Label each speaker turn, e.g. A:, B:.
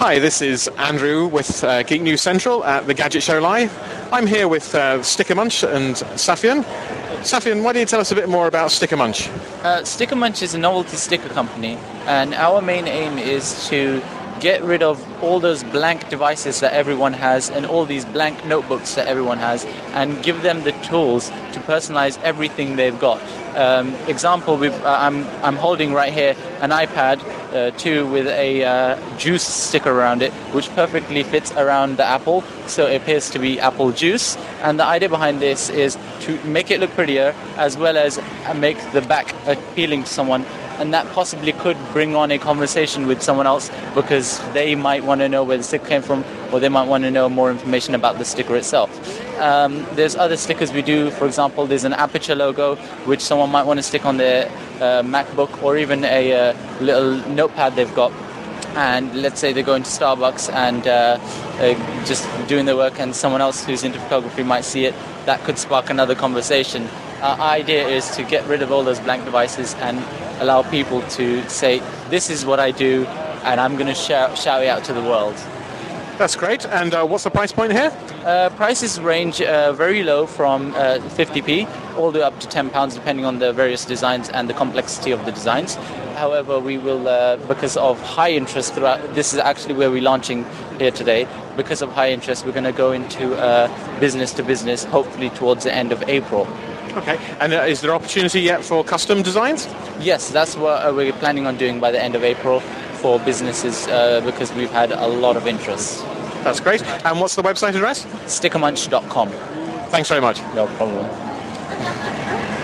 A: Hi, this is Andrew with Geek News Central at the Gadget Show Live. I'm here with Sticker Munch and Safian. Safian, why don't you tell us a bit more about Sticker Munch?
B: Sticker Munch is a novelty sticker company, and our main aim is to get rid of all those blank devices that everyone has and all these blank notebooks that everyone has, and give them the tools to personalize everything they've got. Example, I'm holding right here an iPad 2 with a juice sticker around it, which perfectly fits around the apple, so it appears to be apple juice. And the idea behind this is to make it look prettier, as well as make the back appealing to someone, and that possibly could bring on a conversation with someone else, because they might want to know where the sticker came from, or they might want to know more information about the sticker itself. There's other stickers we do. For example, there's an Aperture logo, which someone might want to stick on their MacBook, or even a little notepad they've got. And let's say they're going to Starbucks and just doing their work, and someone else who's into photography might see it. That could spark another conversation. Our idea is to get rid of all those blank devices and allow people to say, this is what I do, and I'm going to shout it out to the world.
A: That's great. And what's the price point here?
B: Prices range very low from 50p all the way up to £10, depending on the various designs and the complexity of the designs. However, we will, because of high interest throughout, this is actually where we're launching here today. Because of high interest, we're going to go into business to business, hopefully towards the end of April.
A: Okay. And is there opportunity yet for custom designs?
B: Yes, that's what we're planning on doing by the end of April for businesses, because we've had a lot of interest.
A: That's great. And what's the website address?
B: Stickermunch.com.
A: Thanks very much.
B: No problem.